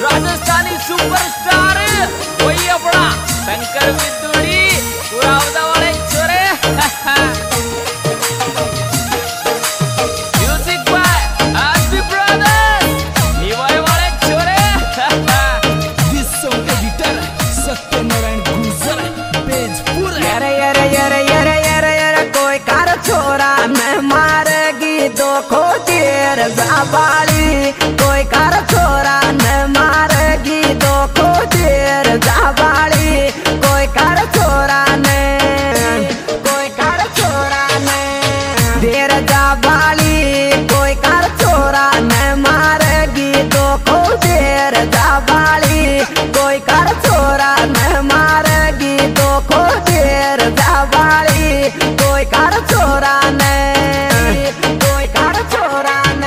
Rajasthani superstar वही अपना शंकर बिदुड़ी पुरावदा वाले छोरे म्यूजिक बाय आसबी ब्रदर्स निवाय वाले छोरे दिस सॉन्ग एडिटर सत्यनारायण गुजर बेजपुर। यारे यारे यारे यारे यारे यारे कोई कार छोरा मैं मारेगी दो खो देर जाबाली कोई कार छोरा मैं मारेगी दो खो देर जाबाली कोई कार छोरा ने देर जाबाली कोई कार छोरा ने मारेगी दो खो देर जाबाली कोई कार छोरा ने मारेगी दो खो देर जाबाली कोई कार छोरा ने कोई कार छोरा ने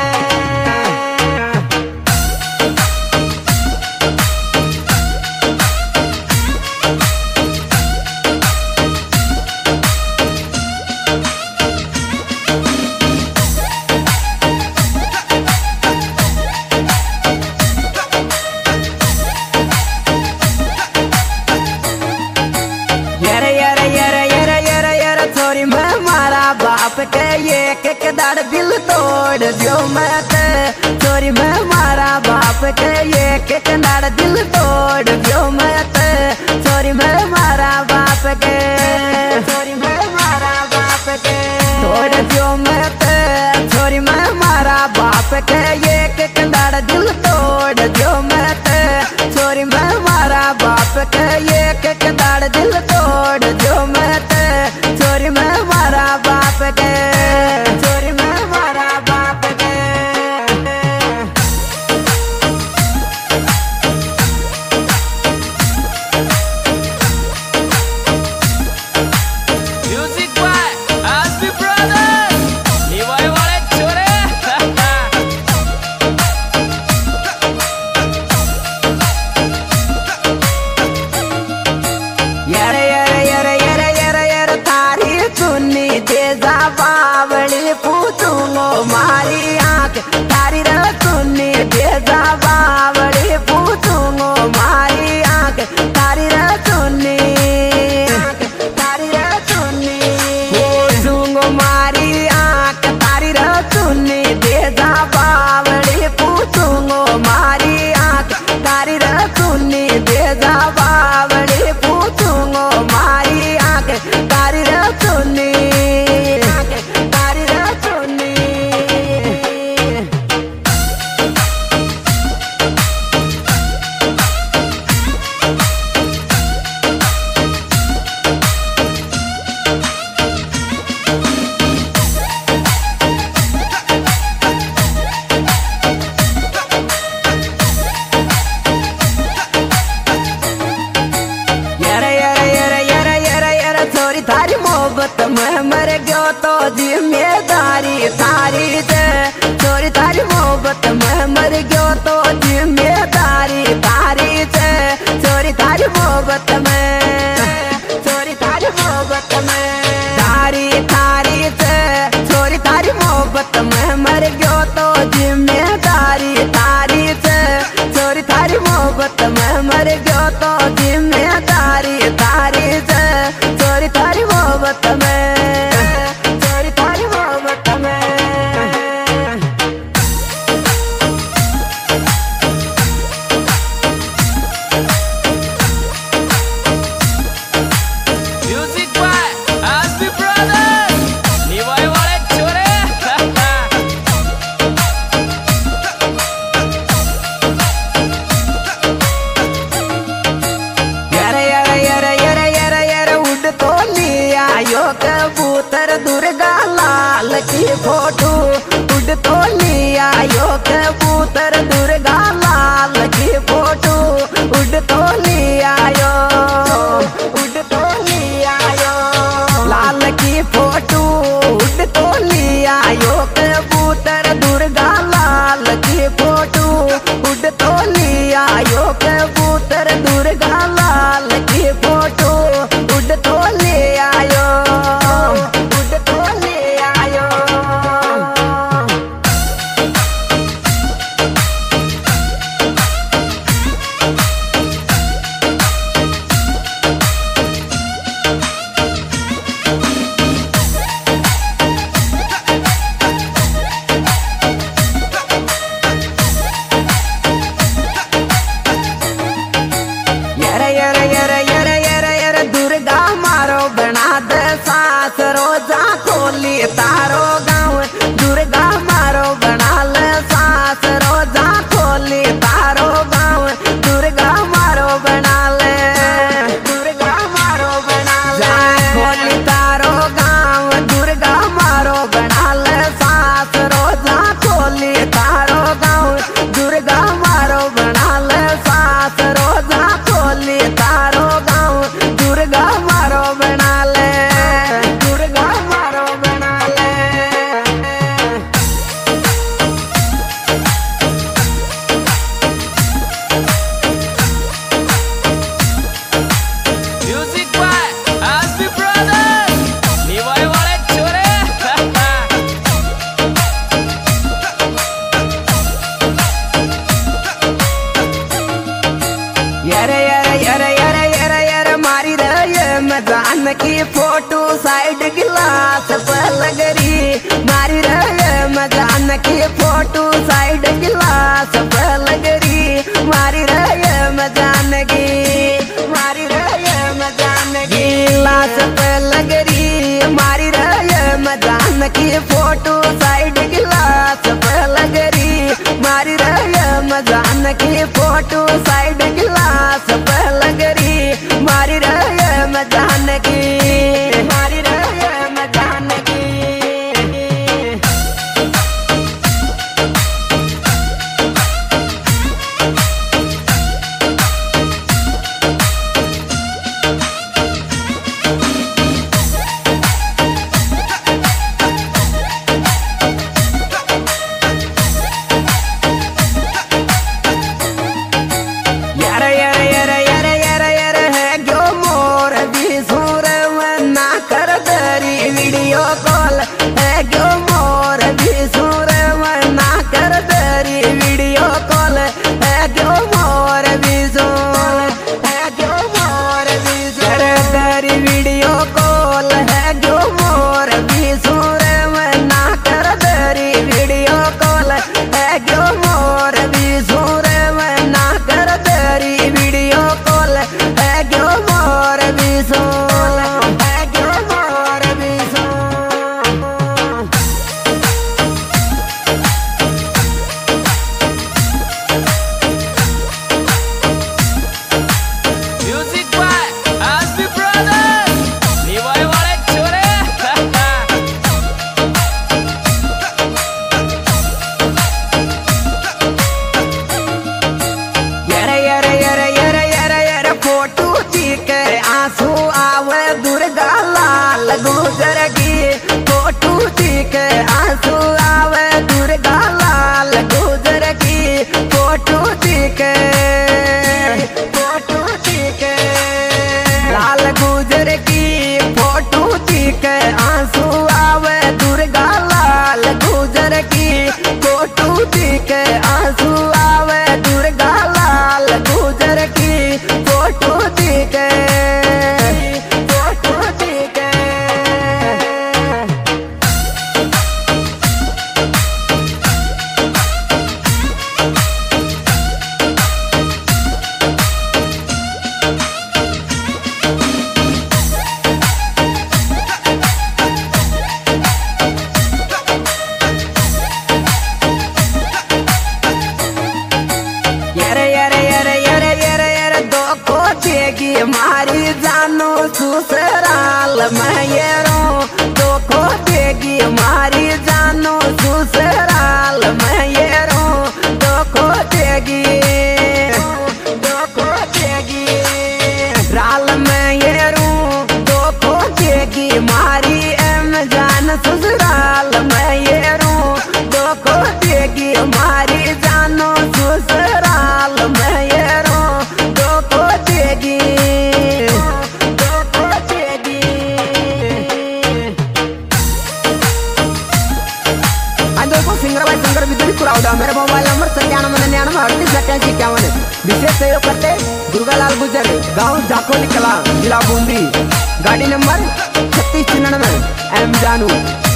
छोरी मैं मारा बाप के एक दाड़ दिल तोड़ दियो मैं ते छोरी मैं मारा बाप के एक दाड़ दिल तोड़ दियो मैं ते छोरी मैं मारा बाप के छोरी मैं मारा बाप के तोड़ दियो मैं ते छोरी मैं मारा बाप के एक दाड़ दिल तोड़ दियो मैं ते छोरी मैं मारा बाप के एक दाड़ दिल तोड़ दियो मैं ते छोरी मैं मारा बाप के छोरी मैं मारा बाप के म्यूजिक बाय आसबी ब्रदर्स निवाय वाले छोरे यारे यारे यारे यारे यारे यारे तारी चुन्नी दे जा बावली पूछूंगो मारी आंख तारी रे चुन्नी दे जा बावली पूछूंगो मारी आंख तारी रे चुन्नी तारी रे चुन्नी पूछूंगो मारी आंख तारी रे चुन्नी दे जा बावली पूछूंगो मारी आंख तारी रे चुन्नी दे जा बावली पूछूंगो मारी आंख तारी रे चुन्नी तारी रे चुन्नी यारे यारे यारे यारे यारे यारे छोरी थारी मोहब्बत में मर गयो तो जिम्मेदारी थारी जे छोरी थारी मोहब्बत में मर गयो तो जिम्मेदारी थारी जे छोरी थारी मोहब्बत में छोरी थारी मोहब्बत में थारी थारी जे छोरी थारी मोहब्बत में मर गयो तो जिम्मेदारी थारी जे छोरी थारी मोहब्बत में मर गयो तो जिम्मेदारी थारी जे छोरी थारी मोहब्बत में छोरी थारी मोहब्बत में म्यूजिक बाय आसबी ब्रदर्स निवाय वाले छोरे यारे यारे यारे यारे यारे यारे उड़ तो लिया यो कबूतर दुर्गा लाल की फोटो उड़ तो लिया यो कबूतर दुर्गा लाल की फोटो उड़ तो लिया यो उड़ तो लिया यो लाल की फोटो उड़ तो लिया यो कबूतर दुर्गा लाल की फोटो उड़ तो लिया यो कबूतर दुर्गा लाल की फोटो उड़ तो ले आयो उड़ तो ले आयो। साइड गिलास पलगरी मारी रहे मजान की फोटो साइड गिलास पलगरी मारी रहे मजान की मारी रहे मजान गिलास पलगरी मारी रहे मजान की फोटो साइड गिलास पलगरी मारी रहे मजान की फोटो साइड गिलास पलगरी मारी रहे मजान की मारी रहे मजान की वीडियो कॉल है क्यों मोर भी सुर मना कर दरी वीडियो कॉल है क्यों मोर भी सुर है क्यों मोर भी सुर दरी वीडियो कॉल है क्यों मोर भी सुर मना कर दरी वीडियो कॉल है क्यों मोर भी सुर मना कर दरी वीडियो कॉल है क्यों मोर भी सुर है क्यों मोर भी Music by Aspi Brothers. निवाय वाले छोरे. यारे फोटो दिख आंसू आवे दुर्गा लाल गुजर की फोटो दिख आंसू आवे दुर्गा लाल गुजर की फोटो दिख लाल गुजर की फोटो दिख आंसू आवे दुर्गा लाल गुजर की फोटो दिख आंसू आवे दुर्गा लाल गुजर की फोटो दिख फोटो दिख दो देगी मारी जानो ससुराल मैरो दो देगी मारी जानो ससुराल मैरो दो देगी राल मैरो दो देगी मारी एम जान ससुराल मैरो दो देगी मारी जानो ससुराल मैरो दो देगी सिंगर बिजली कुराउडा मेरा मोबाइल नंबर 979938 विशेष सहयोग करते दुर्गालाल गुजर गांव जाकोली कला जिला बूंदी गाड़ी नंबर 3699 एम जानू।